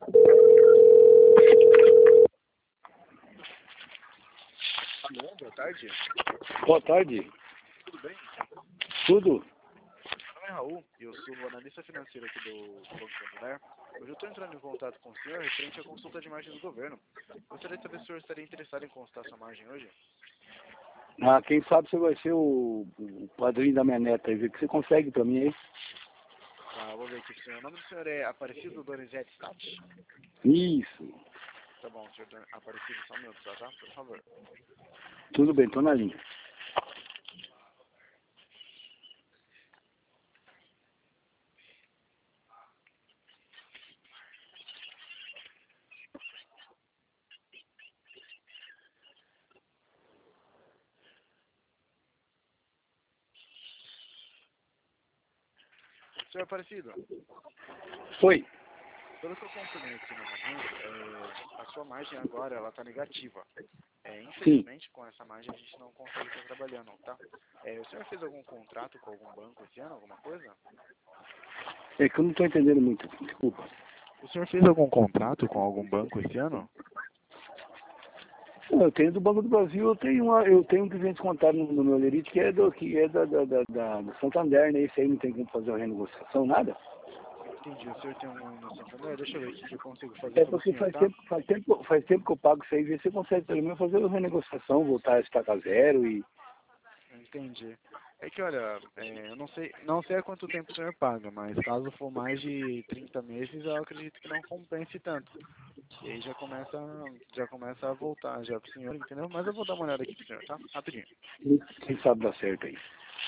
Alô, boa tarde. Boa tarde. Tudo bem? Tudo? Meu nome é Raul e eu sou analista financeiro aqui do Banco Santander. Hoje eu estou entrando em contato com o senhor referente à consulta de margem do governo. Gostaria de saber se o senhor estaria interessado em consultar sua margem hoje? Ah, quem sabe você vai ser o padrinho da minha neta aí, ver o que você consegue pra mim aí. Tá, vou ver aqui pro senhor. O nome do senhor é Aparecido Donizete Stati? Isso. Tá bom, senhor Aparecido, só um minuto só, tá? Por favor. Tudo bem, tô na linha. Senhor Aparecido, Oi. pelo que eu confirmei aqui no momento, a sua margem agora ela está negativa. Sim. Infelizmente, com essa margem a gente não consegue estar trabalhando, tá? O senhor fez algum contrato com algum banco esse ano, alguma coisa? É que eu não tô entendendo muito, desculpa. O senhor fez algum contrato com algum banco esse ano? Não, eu tenho do Banco do Brasil, eu tenho um cliente contado no meu lerite que é do Santander, né? Esse aí não tem como fazer uma renegociação, nada. Entendi, o senhor tem um no Santander? Deixa eu ver o que eu consigo fazer É pelo porque senhor, tá? faz tempo que eu pago isso aí, vê se você consegue pelo menos fazer uma renegociação, voltar a estaca zero e... Entendi. É que, olha, eu não sei há quanto tempo o senhor paga, mas caso for mais de 30 meses, eu acredito que não compense tanto. E aí já começa a voltar já pro senhor, entendeu? Mas eu vou dar uma olhada aqui pro senhor, tá? Rapidinho. Quem sabe dar certo aí.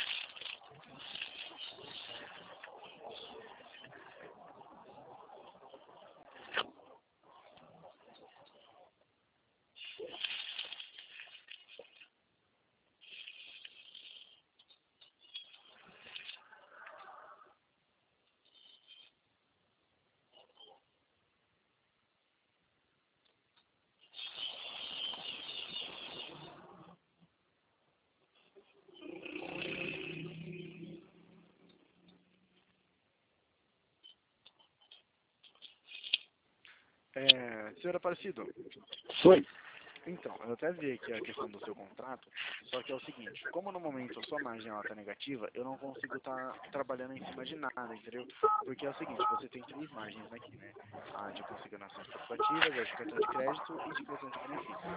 Senhor Aparecido, Oi. então, eu até vi aqui a questão do seu contrato, só que é o seguinte, como no momento a sua margem está negativa, eu não consigo estar trabalhando em cima de nada, entendeu? Porque é o seguinte, você tem três margens aqui, né? A de consignações participativas, a de cartão de crédito e de cartão de benefícios.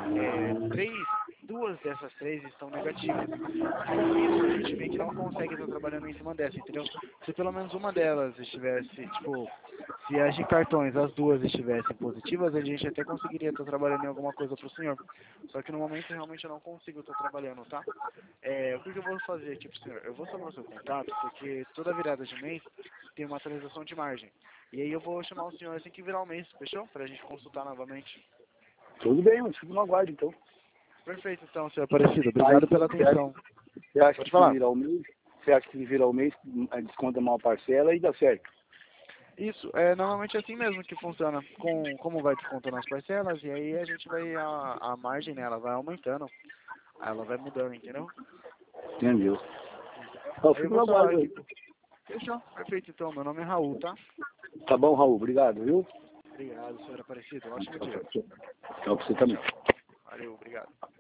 Duas dessas três estão negativas. E com isso a gente meio que não consegue estar trabalhando em cima dessa, entendeu? Se pelo menos uma delas estivesse, tipo, se as de cartões, as duas estivessem positivas, a gente até conseguiria estar trabalhando em alguma coisa para o senhor. Só que no momento realmente eu não consigo estar trabalhando, tá? O que eu vou fazer aqui para o senhor? Eu vou salvar o seu contato, porque toda virada de mês tem uma atualização de margem. E aí eu vou chamar o senhor assim que virar o mês, fechou? Para a gente consultar novamente. Tudo bem, mas fico no aguardo então. Perfeito, então, senhor Aparecido. Obrigado pela atenção. Você acha Pode que se falar. virar o mês, você acha que se virar o mês, desconta uma parcela e dá certo? Isso, normalmente é assim mesmo que funciona. Como vai descontando as parcelas, e aí a gente vai, a margem, né, ela vai aumentando. Aí ela vai mudando, entendeu? Entendeu? Entendeu? Eu Aí eu fico no vou salvar aguardo aqui. aí. Fechou, perfeito, então. Meu nome é Raul, tá? Tá bom, Raul, obrigado, viu? Obrigado, senhor Aparecido. Ótimo Tchau, dia. tchau, tchau. Tchau pra você Tchau, também. tchau. Valeu, obrigado.